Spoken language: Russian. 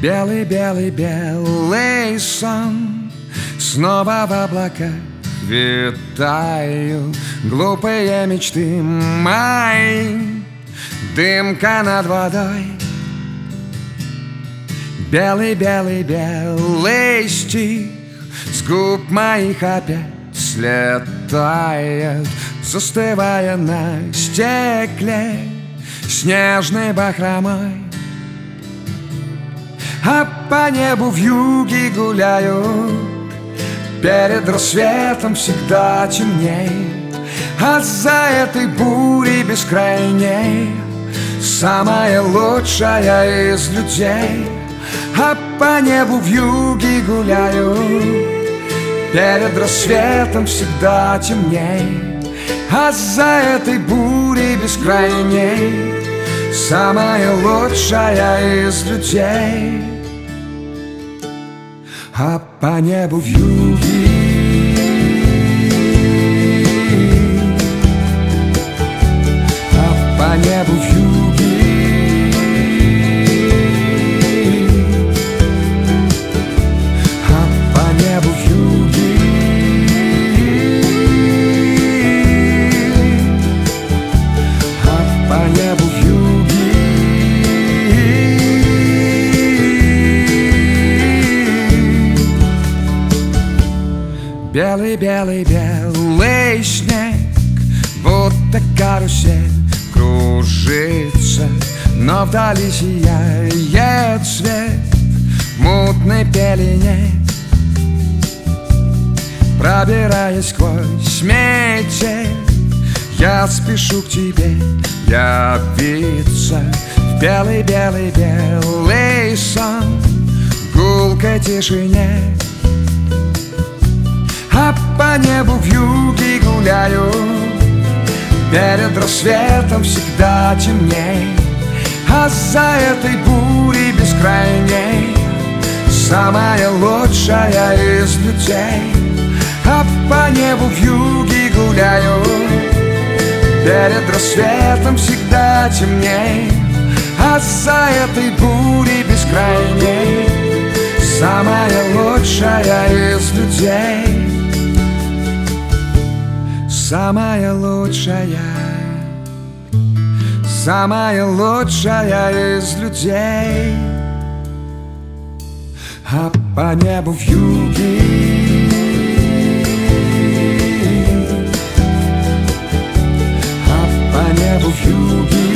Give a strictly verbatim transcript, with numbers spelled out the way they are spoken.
Белый-белый-белый сон, снова в облаках витаю. Глупые мечты мои, дымка над водой. Белый-белый-белый стих с губ моих опять слетает, застывая на стекле снежной бахромой. А по небу вьюги гуляю, перед рассветом всегда темней. А за этой бурей бескрайней самая лучшая из людей. А по небу вьюги гуляю, перед рассветом всегда темней. А за этой бурей бескрайней самая лучшая из людей. А по небу вьюги, а по небу вьюги, а по небу вьюги, а по небу вьюги. Белый-белый-белый снег, будто карусель кружится, но вдали сияет свет в мутной пелене. Пробираясь сквозь метель, я спешу к тебе явиться в белый-белый-белый сон, в гулкой тишине. А по небу вьюги гуляю, перед рассветом всегда темней. А за этой бурей бескрайней самая лучшая из людей. А по небу вьюги гуляю, перед рассветом всегда темней. А за этой бурей бескрайней самая лучшая из людей. Самая лучшая, самая лучшая из людей. А по небу вьюги, а по небу вьюги.